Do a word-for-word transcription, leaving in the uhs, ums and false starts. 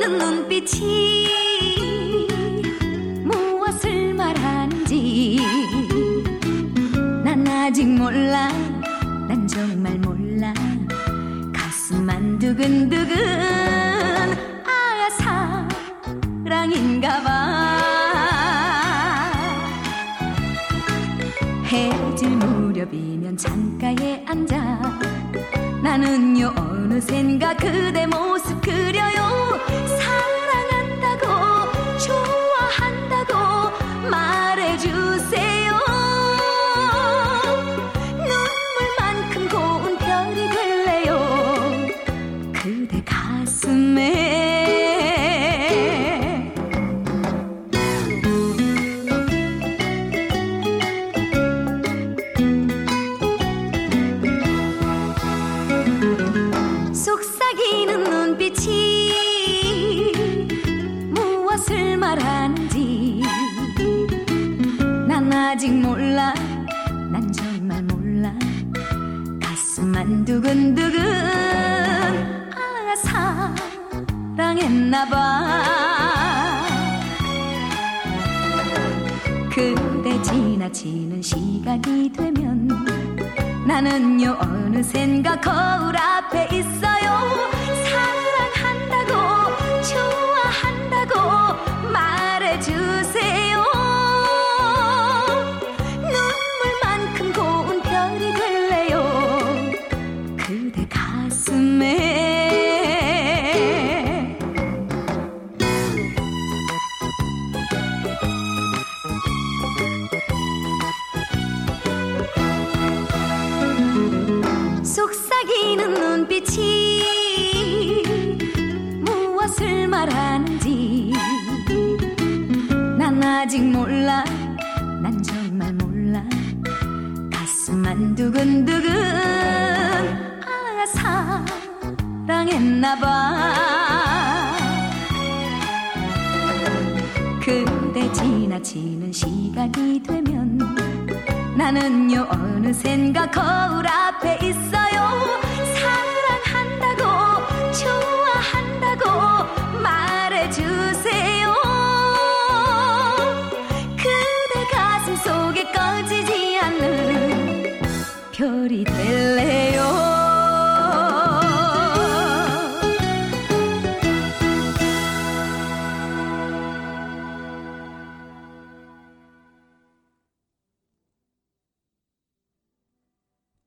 속삭이는 눈빛이 무엇을 말하는지 난 아직 몰라. 난 정말 몰라. 가슴만 두근두근. 아, 사랑인가봐. 해질 무렵이면 창가에 앉아 나는요 어느샌가 그대 모습 그려요. 사랑한다고 좋아한다고 말해주세요. 눈물만큼 고운 별이 될래요 그대 가슴에. 속삭이는 눈빛이 무엇을 말하는지 난 아직 몰라. 난 정말 몰라. 가슴만 두근두근. 아, 사랑했나봐. 그대 지나치는 시간이 되면 나는요 어느샌가 거울 앞에 있어요. 사랑한다고 좋아한다고 말해주세요. 눈물만큼 고운 별이 될래요 그대 가슴에. 속삭이는 눈빛이 무엇을 말하는지 난 아직 몰라. 난 정말 몰라. 가슴만 두근두근. 아, 사랑했나봐. 그대 지나치는 시간이 되면 나는요 어느샌가 거울 앞에 있어.